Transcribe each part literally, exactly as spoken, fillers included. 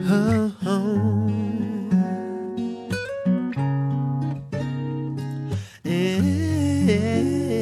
Oh, oh. Yeah.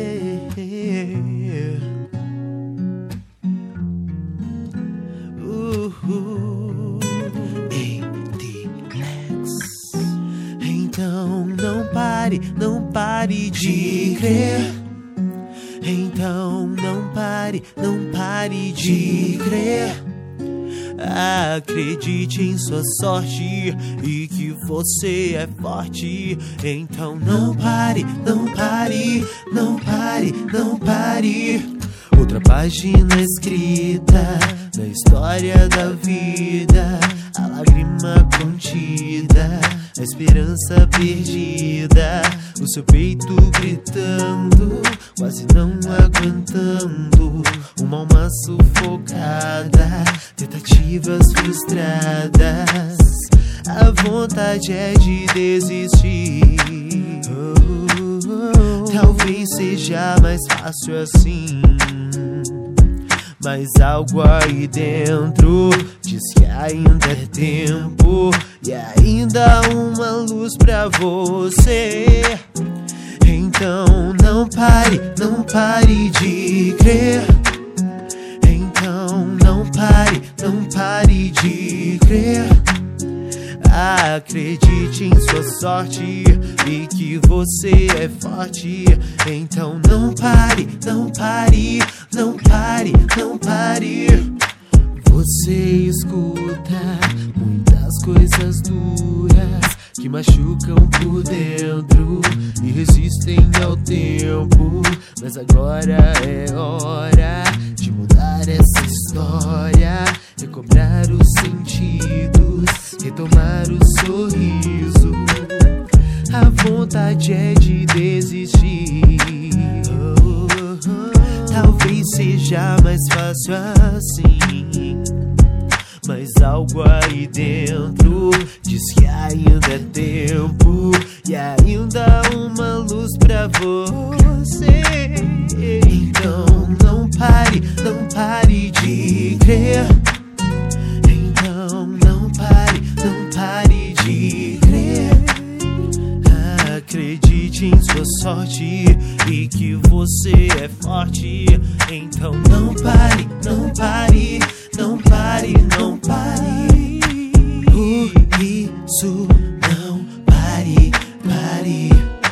Uh-huh. A D X. Então não pare, não pare de crer. Então não pare, não pare de crer. Acredite em sua sorte e que você é forte. Então não pare, não pare, não pare, não pare. Outra página escrita na história da vida, a lágrima contida, a esperança perdida, o seu peito gritando, quase não aguentando, uma alma sufocada, tentativas frustradas, a vontade é de desistir. Oh, oh, oh. Talvez seja mais fácil assim, mas algo aí dentro diz que ainda é tempo e ainda há uma luz pra você. Então não pare, não pare de crer. Então não pare, não pare de crer. Acredite em sua sorte e que você é forte. Então não pare, não pare, não pare, não pare. Você escuta muitas coisas duras que machucam por dentro e resistem ao tempo, mas agora é hora de mudar essa história, recobrar os sentidos, retomar o sorriso. A vontade é de desistir. Oh, oh, oh. Talvez seja mais fácil assim, mas algo aí dentro diz que ainda é tempo e ainda há uma luz pra você. Então não pare, não pare de crer. Então não pare, não pare de crer. Acredite em sua sorte e que você é forte. Então não pare, não pare, não pare, não pare. Por isso não pare, pare.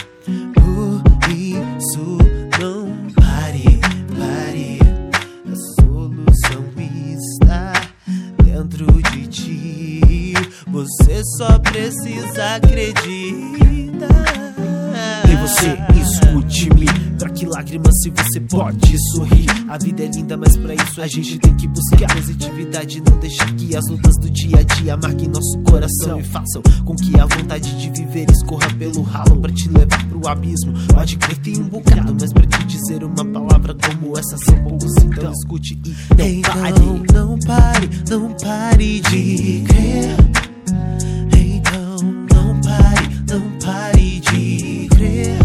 Por isso não pare, pare. A solução está dentro de ti. Você só precisa acreditar. E você escute-me, troque lágrimas se você pode sorrir. A vida é linda, mas pra isso a gente tem que buscar positividade. Não deixar que as lutas do dia a dia marquem nosso coração e façam com que a vontade de viver escorra pelo ralo pra te levar pro abismo. Pode crer, tem um bocado, mas pra te dizer uma palavra como essa são poucos. Então escute e não então, pare. Não pare, não pare de crer. Então não pare, não pare de crer.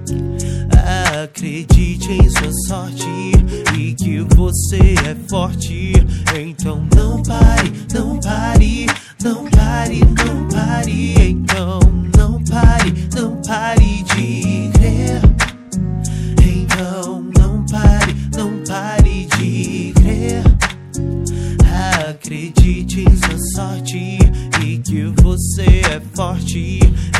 Acredite em sua sorte e que você é forte. Então não pare, não pare, não pare, não pare. Então não pare, não pare de crer. Então não pare, não pare de crer. Acredite em sua sorte e que você é forte.